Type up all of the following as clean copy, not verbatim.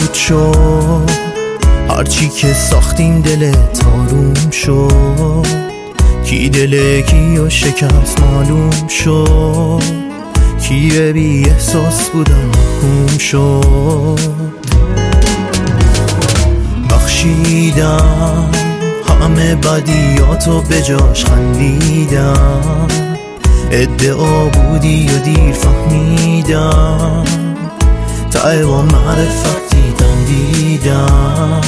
نابود شد، هرچی که ساختیم دلت آروم شد. کی دل کیو شکست معلوم شد، کی بی احساس بودم محکوم شد. بخشیدم همه بدیاتو به جاش خندیدم، ادعا بودی و دیر فهمیدم، ته با معرفت دیدم.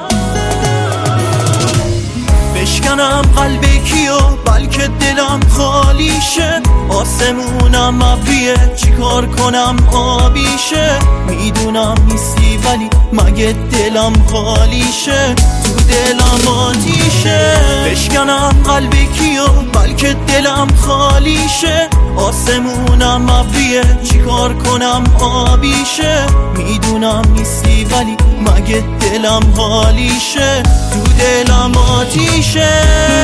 بشکنم قلب کیو بلکه دلم خالی شه، آسمونم ابریه چیکار کنم آبیشه. میدونم نیستی ولی مگه دلم خالی شه، تو دلم آتیشه. بشکنم قلب کیو بلکه دلم خالی شه، آسمونم ابریه چیکار کنم آبیشه. میدونم نیستی ولی مگه دلم خالی شه، تو دلم آتیشه.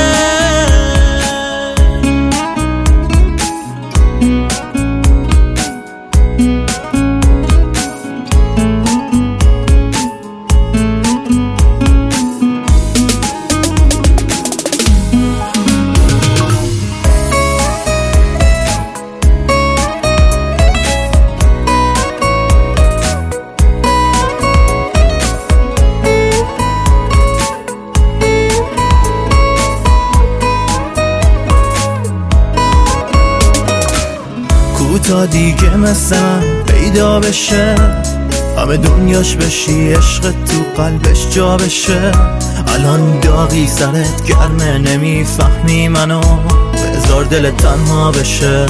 تا دیگه مثل من پیدا بشه، همه دنیاش بشی عشق تو قلبش جا بشه. الان داغی سرت گرمه نمیفهمی منو، بذار دل تنها بشه.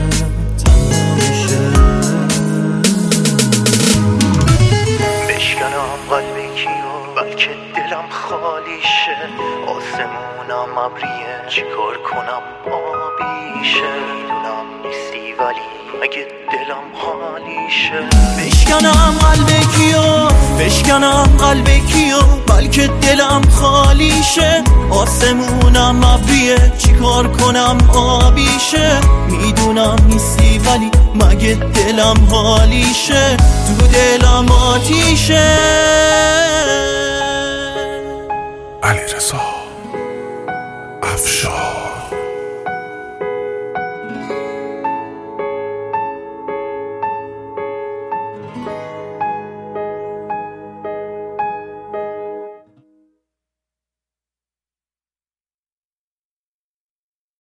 بشکنم قلب کیو بلکه دلم خالی شه، آسمونم ابریه چیکار کنم آبیشه. میدونم نیستی ولی مگه دلم خالی شه. بشکنم قلب کیو، بشکنم قلب کیو بلکه دلم خالی شه، آسمونم ابریه چیکار کنم آبیشه. میدونم نیستی ولی مگه دلم خالی شه، تو دلم آتیشه. علیرضا افشار.